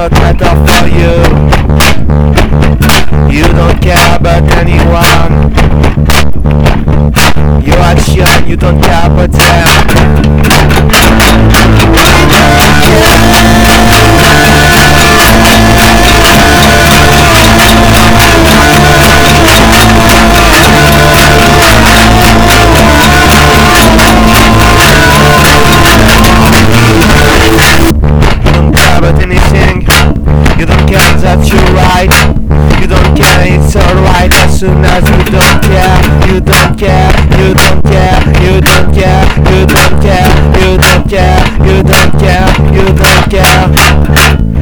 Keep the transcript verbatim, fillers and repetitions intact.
not matter for you. You don't care about anyone. Your action, you don't care about them. You don't care that you're right. You don't care, it's alright. As soon as you don't care, you don't care, you don't care, you don't care, you don't care, you don't care, you don't care, you don't care.